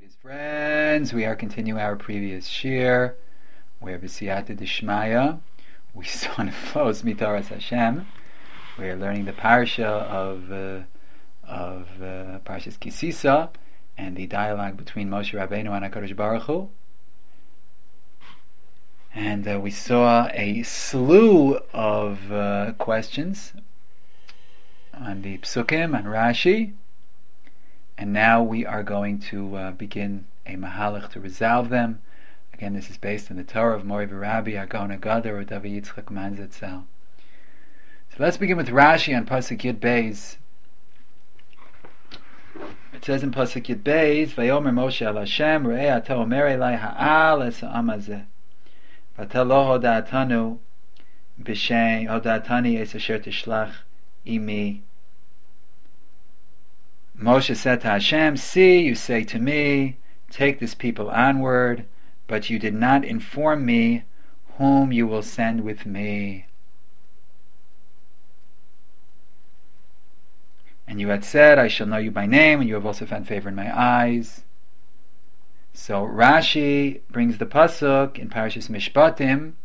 Greetings, friends. We are continuing our previous shir, where b'siyata d'shmaya we saw in flows mitaras Hashem. We are learning the parsha of Parshas Kisisa and the dialogue between Moshe Rabbeinu and HaKadosh Baruch Hu. And we saw a slew of questions on the Psukim, on Rashi. And now we are going to begin a mahalach to resolve them. Again, this is based on the Torah of Mori V'Rabbi, Agona Gadar, or Davi Yitzchak Man Zetzel. So let's begin with Rashi on Pasuk Yud Beis. It says in Pasuk Yud Beis, Vayomer Moshe al Hashem, Re'eh ata omer elai ha'al es ha'am hazeh. V'ata lo hoda'atanu b'shem, hoda'atani es asher tishlach imi. Moshe said to Hashem, see, you say to me, take this people onward, but you did not inform me whom you will send with me. And you had said, I shall know you by name, and you have also found favor in my eyes. So Rashi brings the pasuk in Parashas Mishpatim,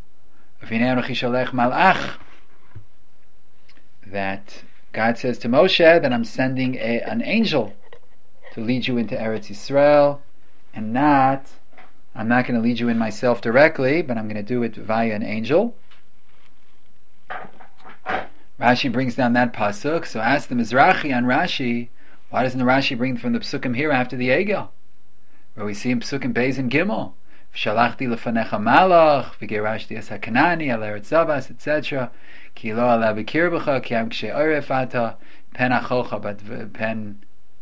that God says to Moshe that I'm sending an angel to lead you into Eretz Yisrael, and I'm not going to lead you in myself directly, but I'm going to do it via an angel. Rashi brings down that pasuk. So ask the Mizrahi on Rashi, why doesn't the Rashi bring from the Psukim here after the Egel, where we see in Psukim Beis and Gimel, V'shalachti lefanecha malach, v'gerashti es hakanani, al eretz zavas, etc. Ki lo ala b'kirbecha, ki am kshe oref ata, pen achocha, but pen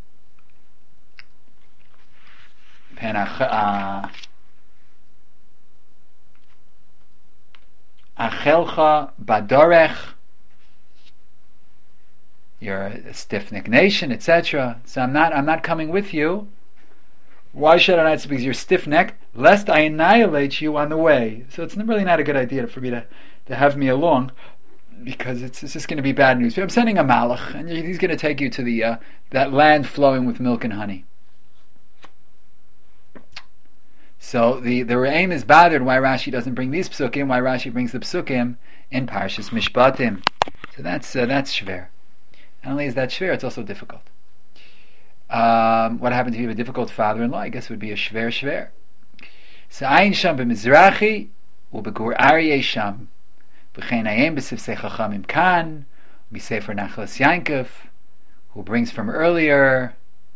achelcha badorech, you're a stiff-necked nation, etc. So I'm not coming with you. Why should I not? Because you're stiff-necked, lest I annihilate you on the way. So it's really not a good idea for me to have me along, because it's just going to be bad news. I'm sending a malach, and he's going to take you to that land flowing with milk and honey. So the aim is bothered why Rashi doesn't bring these psukim, why Rashi brings the psukim in Parshas Mishpatim. So that's shver. Not only is that shver, it's also difficult. What happens if you have a difficult father-in-law? I guess it would be a shver. So ayin sham b'mizrachi u'begur aryeh sham v'chein ayim b'sifsei chachamim kan b'sefer Nachlas Yankov, who brings from earlier,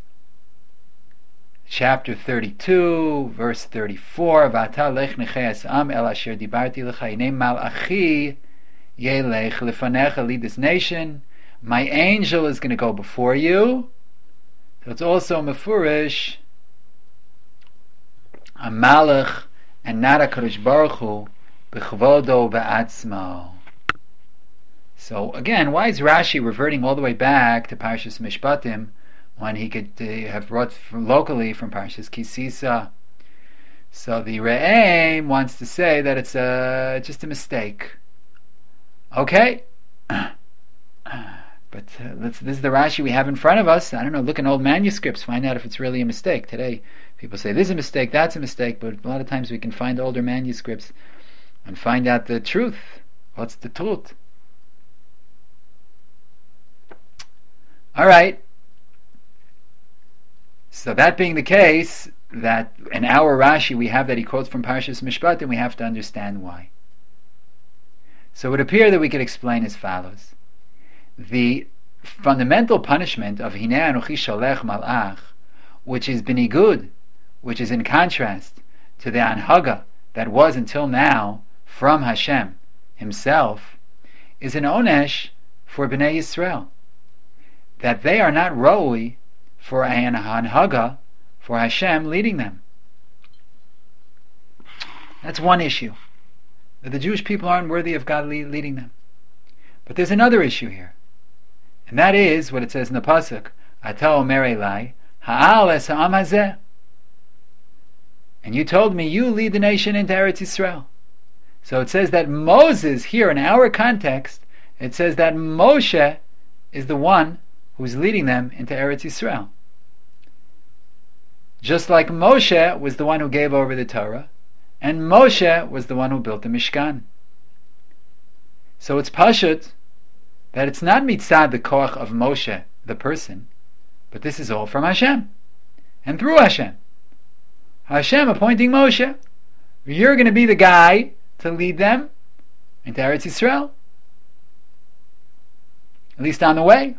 chapter 32, verse 34, V'ata lech nechei esam el asher dibarti lecha inei malachi yelech lefanecha, lead this nation. My angel is going to go before you. So it's also mefurish, a malach and not a Kadosh Baruch Hu b'chvodo b'atzmo. So again, why is Rashi reverting all the way back to Parshas Mishpatim when he could have brought locally from Parshas Kisisa? So the Re'em wants to say that it's just a mistake. Okay. But this is the Rashi we have in front of us. I don't know, look in old manuscripts, find out if it's really a mistake. Today, people say this is a mistake, that's a mistake, but a lot of times we can find older manuscripts and find out the truth. What's the truth? Alright. So that being the case, that in our Rashi we have that he quotes from Parshas Mishpat, and we have to understand why. So it would appear that we could explain as follows. The fundamental punishment of Hinei Anochi Sholech Malach, which is benigud, which is in contrast to the anhaga that was until now from Hashem himself, is an onesh for Bnei Yisrael, that they are not roi for an anhaga for Hashem leading them. That's one issue, that the Jewish people aren't worthy of God leading them. But there's another issue here, and that is what it says in the pasuk, Ata omer elai ha'al es ha'am hazeh. And you told me you lead the nation into Eretz Yisrael. So it says that Moses, here in our context, it says that Moshe is the one who's leading them into Eretz Yisrael. Just like Moshe was the one who gave over the Torah, and Moshe was the one who built the Mishkan. So it's pashut that it's not mitzad the koach of Moshe, the person, but this is all from Hashem, and through Hashem. Hashem appointing Moshe. You're going to be the guy to lead them into Eretz Yisrael, at least on the way.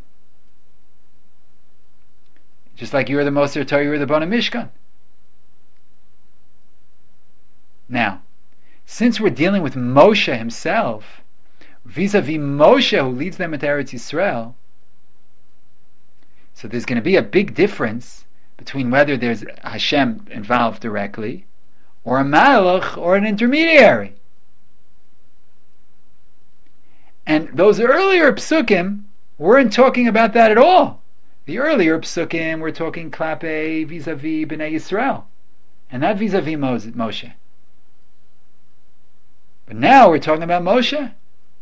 Just like you were the Moser Torah, you were the Bona Mishkan. Now, since we're dealing with Moshe himself, vis-a-vis Moshe who leads them into Eretz Yisrael, so there's going to be a big difference between whether there's Hashem involved directly, or a Malach, or an intermediary. And those earlier psukim weren't talking about that at all. The earlier psukim were talking klape vis-a-vis Bnei Yisrael, and not vis-a-vis Moshe. But now we're talking about Moshe.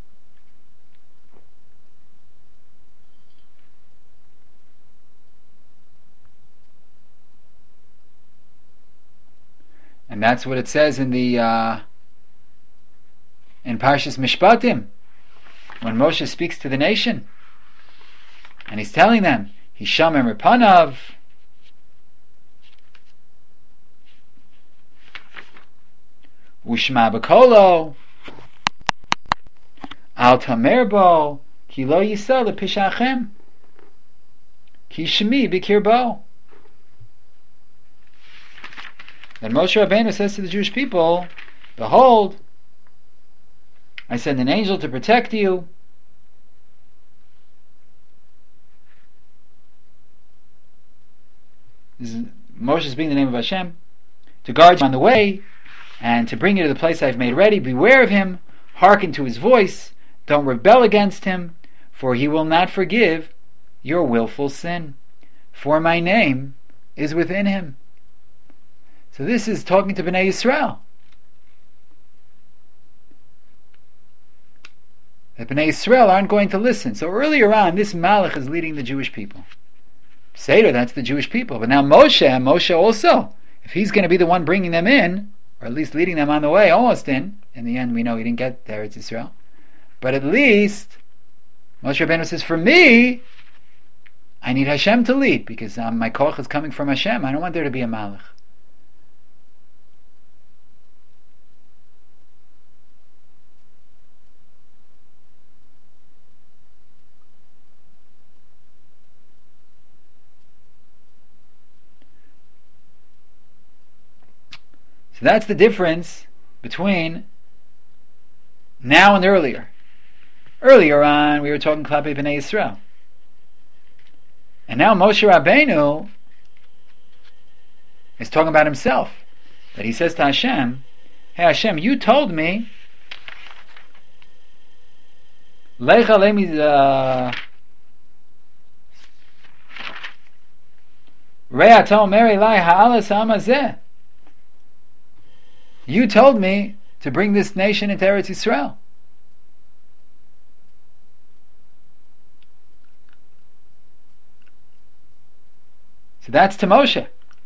And that's what it says in the in Parshas Mishpatim, when Moshe speaks to the nation, and he's telling them, Hishamem Repanav, Ushma B'Kolo, Al Tamerbo, Ki Lo Yisel L'Pishachem, Ki Shemi B'Kirbo. Then Moshe Rabbeinu says to the Jewish people, behold, I send an angel to protect you. Moshe being the name of Hashem, to guard you on the way, and to bring you to the place I've made ready. Beware of him, hearken to his voice, don't rebel against him, for he will not forgive your willful sin, for my name is within him. So this is talking to Bnei Yisrael. That Bnei Yisrael aren't going to listen. So earlier on, this Malach is leading the Jewish people. Seder, that's the Jewish people. But now Moshe also, if he's going to be the one bringing them in, or at least leading them on the way, almost in the end we know he didn't get there, it's Israel. But at least, Moshe Rabbeinu says, for me, I need Hashem to lead, because my koch is coming from Hashem. I don't want there to be a Malach. So that's the difference between now and earlier. Earlier on, we were talking Klape B'nai Yisrael. And now Moshe Rabbeinu is talking about himself. That he says to Hashem, hey Hashem, you told me Lecha Lemi Rea Tomer Elai Ha'alas Ha'amazeh. You told me to bring this nation into Eretz Yisrael. So that's to Moshe.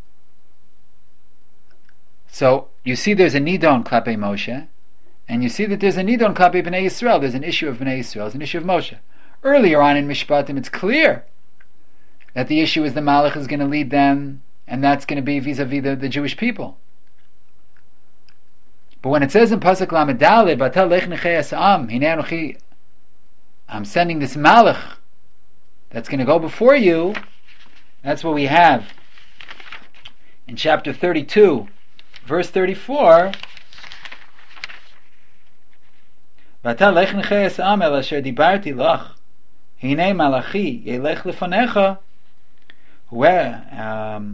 So you see there's a nidon klape Moshe, and you see that there's a nidon klape Bnei Yisrael. There's an issue of Bnei Yisrael, there's an issue of Moshe. Earlier on in Mishpatim, it's clear that the issue is the Malach is going to lead them, and that's going to be vis-a-vis the Jewish people. But when it says in Pasuk Lamed Daled, Batel Lech Nechei Asam, Hinei Anochi, I'm sending this Malach that's going to go before you, that's what we have in chapter 32, verse 34. Batel Lech Nechei Asam El Asher Dibarti Lach, Hinei Malachi Yelech Lefanecha, where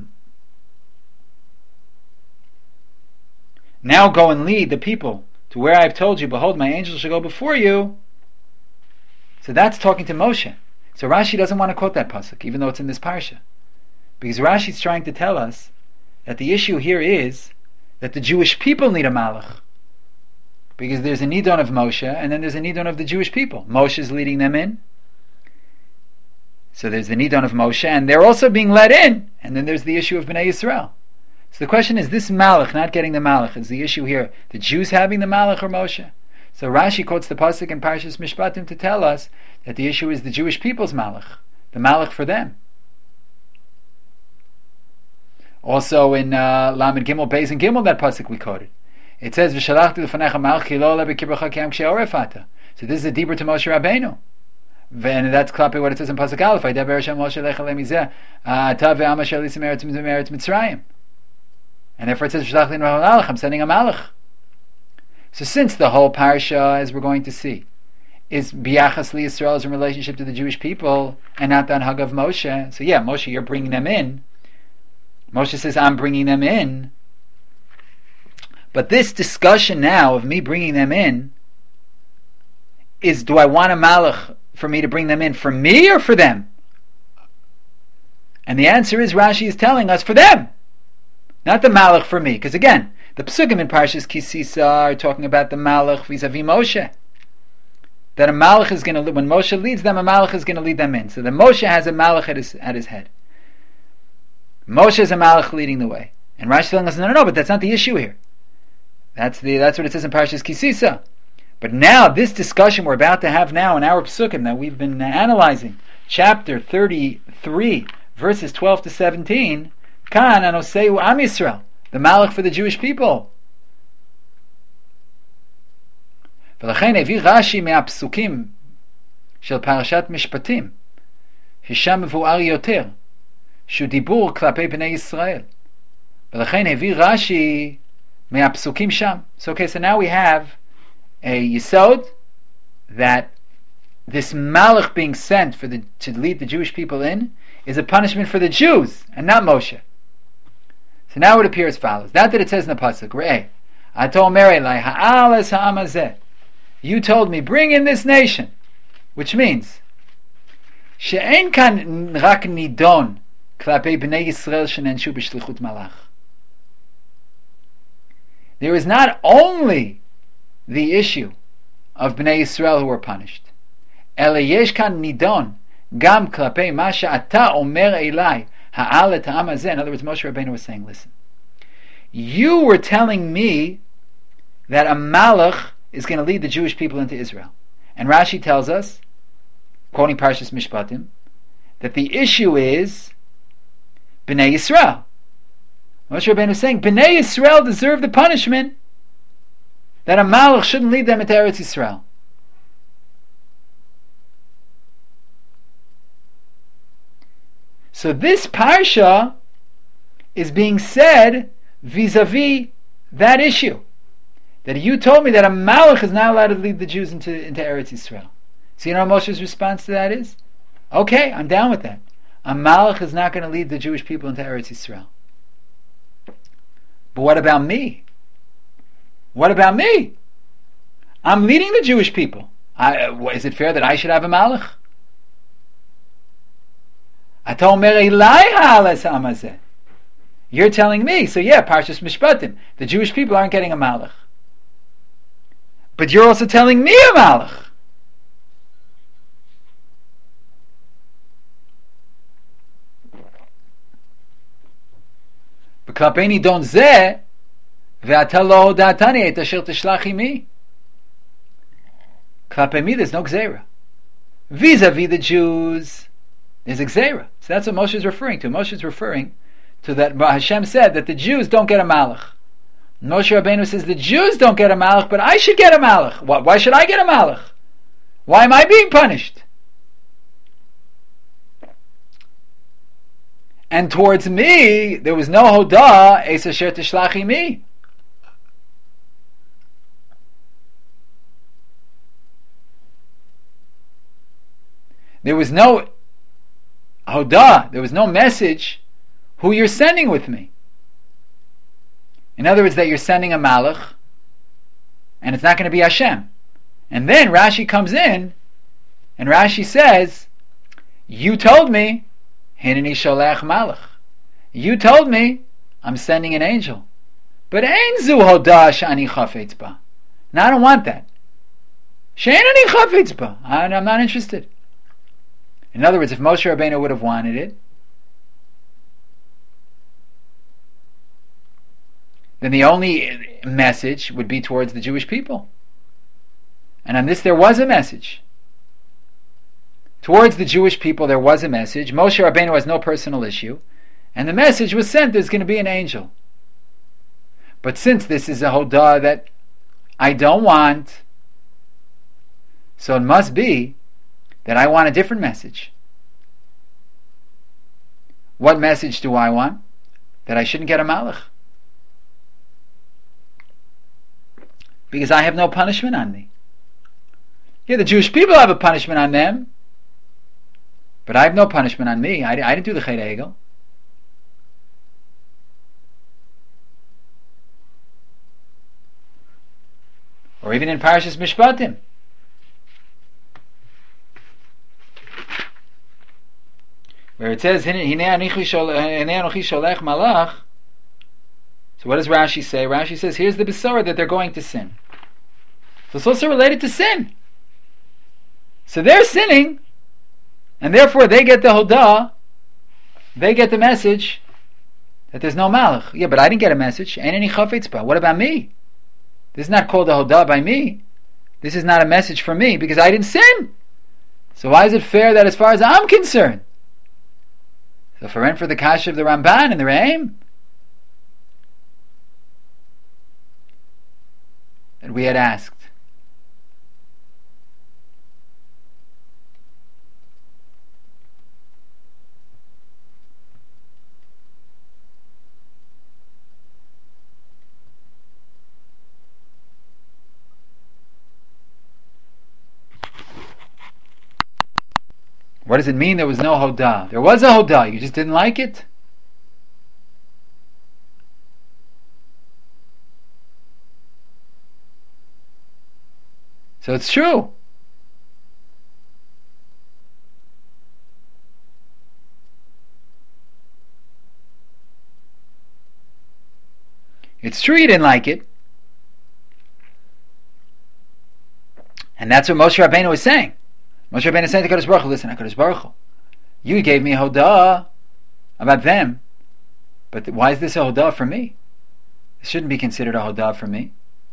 now go and lead the people to where I have told you, behold, my angel shall go before you. So that's talking to Moshe. So Rashi doesn't want to quote that pasuk, even though it's in this parsha. Because Rashi's trying to tell us that the issue here is that the Jewish people need a malach. Because there's a nidon of Moshe, and then there's a nidon of the Jewish people. Moshe is leading them in. So there's the nidon of Moshe, and they're also being led in. And then there's the issue of Bnei Yisrael. So the question is, this Malach, not getting the Malach, is the issue here the Jews having the Malach or Moshe? So Rashi quotes the pasuk in Parshas Mishpatim to tell us that the issue is the Jewish people's Malach, the Malach for them. Also in Lamed Gimel, Beis and Gimel, that pasuk we quoted, it says, "V'shalachti l'fanecha malach ki lo ole b'kibracha ki am kshe'orefata." So this is a deeper to Moshe Rabbeinu. And that's clapping what it says in pasuk Aleph, "Vaydaber Hashem Moshe lecha lemizeh, ata ve'am asher lisim eretz Mitzrayim." And therefore it says, "V'shalachti l'fanecha malach," I'm sending a malach. So since the whole parsha, as we're going to see, is biyachas li Yisrael, is in relationship to the Jewish people, and not the anhag of Moshe, so yeah, Moshe, you're bringing them in. Moshe says, I'm bringing them in. But this discussion now of me bringing them in is, do I want a malach for me to bring them in for me or for them? And the answer is, Rashi is telling us, for them. Not the malach for me. Because again, the psukim in Parshas Ki Sisa are talking about the malach vis-a-vis Moshe. That a malach is going to, when Moshe leads them, a malach is going to lead them in. So the Moshe has a malach at his head. Moshe is a malach leading the way. And Rashi is telling us, no, but that's not the issue here. That's what it says in Parshas Ki Sisa. But now, this discussion we're about to have now in our psukim that we've been analyzing, chapter 33, verses 12 to 17, Kan anoseu am Yisrael, the malach for the Jewish people. ולכן הביא רש"י מהפסוקים של פרשת משפטים, ששם מבואר יותר, שהוא דיבור כלפי בני ישראל. ולכן הביא רש"י מהפסוקים שם. So now we have a yisod that this malach being sent to lead the Jewish people in is a punishment for the Jews and not Moshe. So now it appears as follows. Not that it says in the pasuk, Re'eh, Ato omer elai ha'alas ha'am hazeh. You told me, bring in this nation. Which means, she'en kan rak nidon klapei bnei Yisrael shenenshu b'shlichut malach. There is not only the issue of Bnei Yisrael who were punished, Ele yesh kan nidon gam klapei ma she'ata omer elai ha'al ha'am hazeh. In other words, Moshe Rabbeinu was saying, listen, you were telling me that a malach is going to lead the Jewish people into Israel. And Rashi tells us, quoting Parshas Mishpatim, that the issue is Bnei Yisrael. Moshe Rabbeinu is saying, Bnei Yisrael deserve the punishment that a malach shouldn't lead them into Eretz Yisrael. So this parsha is being said vis-a-vis that issue. That you told me that a malach is not allowed to lead the Jews into Eretz Yisrael. So you know what Moshe's response to that is? Okay, I'm down with that. A malach is not going to lead the Jewish people into Eretz Yisrael. But what about me? What about me? I'm leading the Jewish people. Is it fair that I should have a malach? You're telling me, so yeah, Parshas Mishpatim, the Jewish people aren't getting a malach. But you're also telling me a malach. וכלפיני דון זה, ואתה לא הודעתני את אשר תשלח עמי. כלפי me, there's no gzeira. Vis-a-vis the Jews, there's a gzeira. So that's what Moshe is referring to. Moshe is referring to that Hashem said that the Jews don't get a malach. Moshe Rabbeinu says the Jews don't get a malach, but I should get a malach. Why should I get a malach? Why am I being punished? And towards me, there was no hodah, es asher tishlachi me. There was no hodah, there was no message who you're sending with me. In other words, that you're sending a malach, and it's not going to be Hashem. And then Rashi comes in, and Rashi says, you told me, Hineni sholech malach. You told me, I'm sending an angel. But ein zu hodah she'ani chafetz ba. Now I don't want that. She'en ani chafetz ba. I'm not interested. In other words, if Moshe Rabbeinu would have wanted it, then the only message would be towards the Jewish people. And on this there was a message. Towards the Jewish people there was a message. Moshe Rabbeinu has no personal issue. And the message was sent, there's going to be an angel. But since this is a hodah that I don't want, so it must be that I want a different message. What message do I want? That I shouldn't get a malach. Because I have no punishment on me. Yeah, the Jewish people have a punishment on them, but I have no punishment on me. I didn't do the Chet Egel. Or even in Parashas Mishpatim, where it says, Hinei anochi sholech malach. So what does Rashi say? Rashi says, here's the Besorah that they're going to sin. So it's also related to sin. So they're sinning, and therefore they get the hodah, they get the message that there's no malach. Yeah, but I didn't get a message. Ain't any chafetz ba. What about me? This is not called a hodah by me. This is not a message for me because I didn't sin. So why is it fair that as far as I'm concerned? So for the kasha of the Ramban and the Re'im, that we had asked. What does it mean there was no hodah? There was a hodah, you just didn't like it? So it's true. It's true you didn't like it. And that's what Moshe Rabbeinu was saying. Moshe Rabbeinu is saying to HaKadosh Baruch Hu, listen, HaKadosh Baruch Hu, you gave me a hodah about them, but why is this a hodah for me? This shouldn't be considered a hodah for me.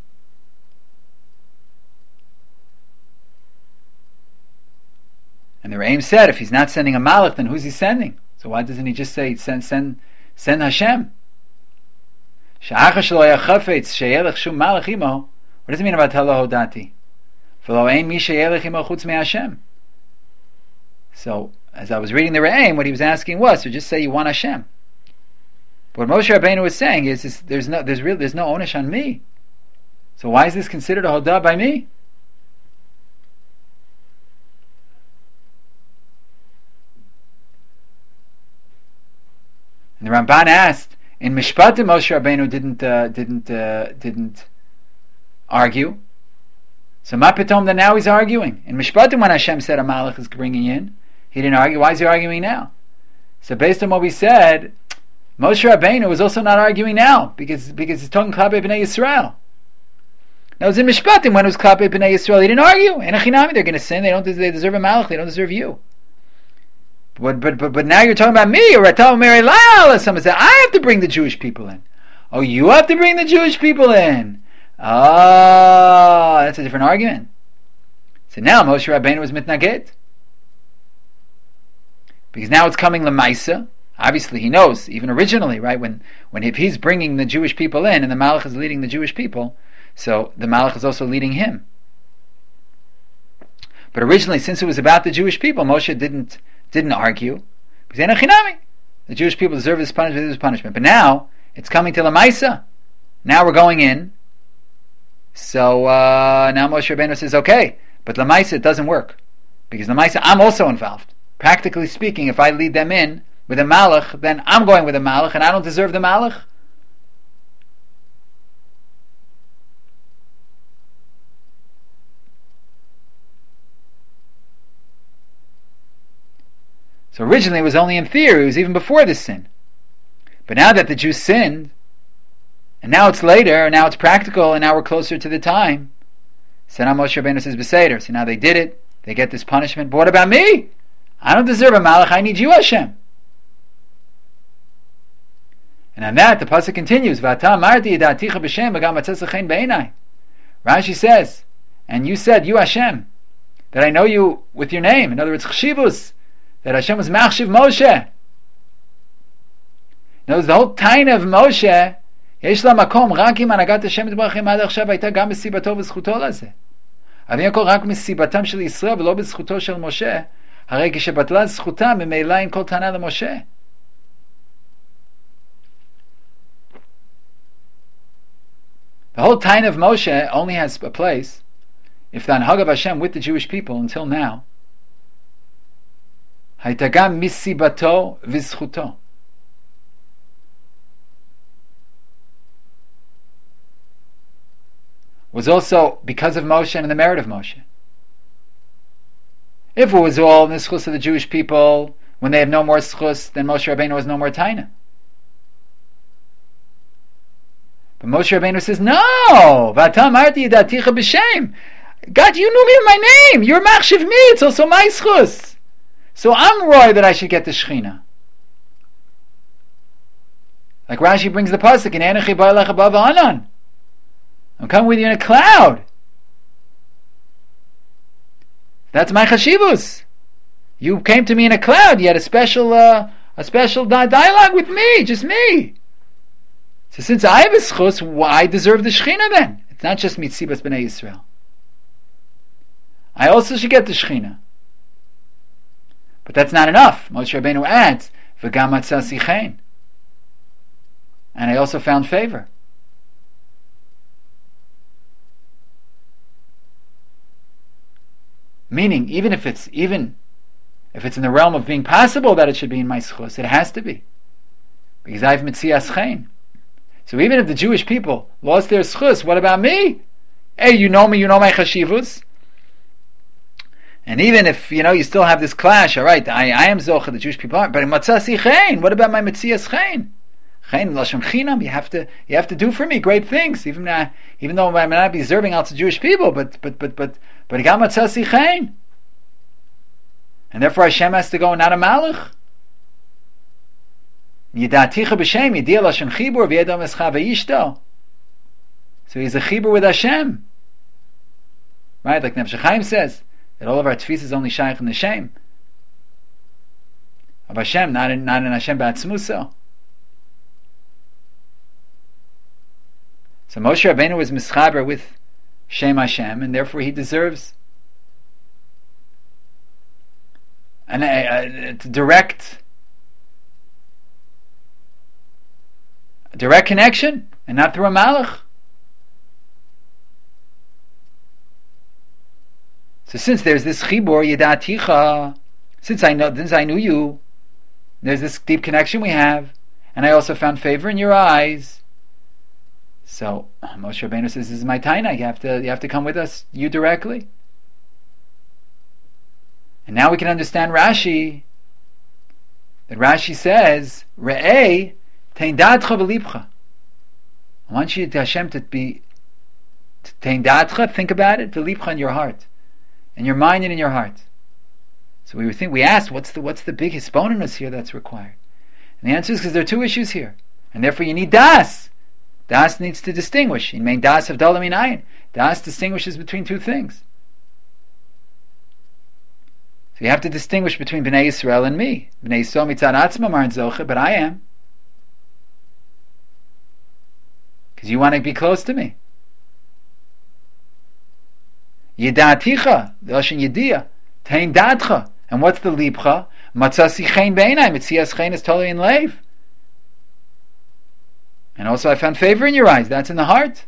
And the Re'im said, if he's not sending a malach, then who's he sending? So why doesn't he just say, send Hashem? What does it mean about Tala Hodati? So, as I was reading the Re'im, what he was asking was, so just say you want Hashem. But what Moshe Rabbeinu was saying is there's no onish on me. So why is this considered a hodah by me? And the Ramban asked, in Mishpatim Moshe Rabbeinu didn't argue. So ma pitom that now he's arguing. In Mishpatim when Hashem said a malach is bringing in, he didn't argue. Why is he arguing now? So based on what we said, Moshe Rabbeinu was also not arguing now because he's talking Klapei B'nai Yisrael. Now it was in Mishpatim when it was Klapei B'nai Yisrael, he didn't argue. In Achinami they're going to sin. They deserve a malach. They don't deserve you. But now you're talking about me, or someone said, I have to bring the Jewish people in. Oh, you have to bring the Jewish people in. Oh, that's a different argument. So now Moshe Rabbeinu was mitnaged. Because now it's coming Lamaisa. Obviously he knows, even originally, right, when if he's bringing the Jewish people in, and the Malach is leading the Jewish people, so the Malach is also leading him. But originally, since it was about the Jewish people, Moshe didn't argue. Because the Jewish people deserve this punishment. But now, it's coming to Lamaisa. Now we're going in. So now Moshe Rabbeinu says, okay, but Lamaisa it doesn't work. Because Lamaisa, I'm also involved. Practically speaking, if I lead them in with a malach, then I'm going with a malach, and I don't deserve the malach. So originally it was only in theory, it was even before the sin. But now that the Jews sinned, and now it's later, and now it's practical, and now we're closer to the time, so now Moshe Rabbeinu says, Beseder. So now they did it, they get this punishment, but what about me? I don't deserve a malach, I need you, Hashem. And on that, the pasuk continues, V'ata marti yidaticha b'shem v'gam matzah chen b'einai. Rashi says, and you said, you Hashem, that I know you with your name. In other words, chshivus, that Hashem was machshiv Moshe. Now, the whole taina of Moshe, יש לה מקום רק אם הנהגת השם יתברך עד עכשיו הייתה גם בסיבתו וזכותו לזה. אבל הכל רק מסיבתם של ישראל ולא בזכותו של משה, הרי כשבטלה זכותם ממילא אין כל טענה למשה. The whole taina of Moshe only has a place if the anhag of Hashem with the Jewish people until now הייתה גם מסיבתו וזכותו. Was also because of Moshe and the merit of Moshe. If it was all in the schus of the Jewish people, when they have no more schus, then Moshe Rabbeinu has no more taina. But Moshe Rabbeinu says, no! V'atam arti yidaticha b'shem. God, you knew me in my name. You're machshiv me. It's also my schus. So I'm roy that I should get the Shechina. Like Rashi brings the pasuk in Enechi ba'alecha b'ava anan. I'm coming with you in a cloud. That's my chashivus. You came to me in a cloud. You had a special dialogue with me, just me. So since I have a schus, why deserve the Shechina then? It's not just mitzibas b'nei Yisrael. I also should get the Shechina. But that's not enough. Moshe Rabbeinu adds, v'gam matzah sichein. And I also found favor. Meaning, even if it's in the realm of being possible that it should be in my schus, it has to be. Because I have mitzias chen. So even if the Jewish people lost their schus, what about me? Hey, you know me, you know my chashivus. And even if, you still have this clash, alright, I am zocha, the Jewish people aren't, but in matzasi chen, what about my mitzias chen? Chen, lashon chinam, you have to do for me great things, even though I may not be deserving out to Jewish people, but I got matzasi chen. And therefore Hashem has to go, not a malach. Yidaticha b'shem, yidia lashon chibur, v'yedam escha v'yishto. So he's a chibur with Hashem. Right, like Nefesh Chaim says, that all of our tefis is only shaykh in the shem. Of Hashem, not in Hashem ba'atzmuso. So Moshe Rabbeinu was mischaber with Shem Hashem, and therefore he deserves a direct connection, and not through a malach. So since there's this chibur yidaticha, since I knew you, there's this deep connection we have, and I also found favor in your eyes. So Moshe Rabbeinu says, "This is my taina. You have to come with us, you directly." And now we can understand Rashi. That Rashi says, "Re'ei tein datcha v'lipcha." I want you to Hashem to be tein datcha. Think about it, v'lipcha, in your heart, in your mind, and in your heart. So we asked, what's the big hisbonenus here that's required? And the answer is because there are two issues here, and therefore you need das. Das needs to distinguish. In main das of dalam ayin. Das distinguishes between two things. So you have to distinguish between Bnei Yisrael and me. Bnei Yisrael mitzad atzmam aren't zoche, but I am. Because you want to be close to me. Yidaticha, the Lashon Yediyah, tein datcha. And what's the lipcha? Matzasi chen beinai, mitzias chen is totally in leiv. And also I found favor in your eyes. That's in the heart.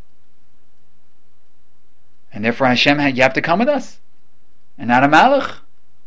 And therefore Hashem, you have to come with us. And not a malach.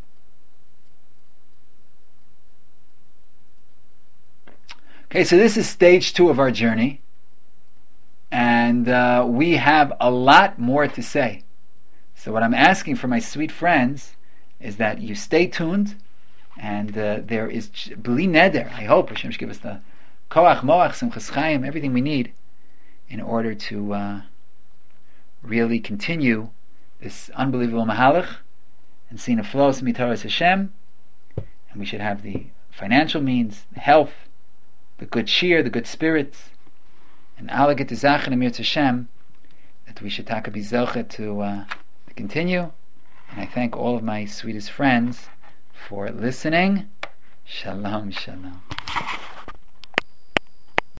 Okay, so this is stage 2 of our journey. And we have a lot more to say. So what I'm asking for my sweet friends is that you stay tuned. And there is, bli neder, I hope Hashem should give us the koach, moach, simchas chayim, everything we need in order to really continue this unbelievable mahalach and see a flow of mitaras Hashem. And we should have the financial means, the health, the good cheer, the good spirits, and alle gute Sachen im Yirtzeh Hashem, that we should taka be zelche to continue. And I thank all of my sweetest friends for listening. Shalom, shalom.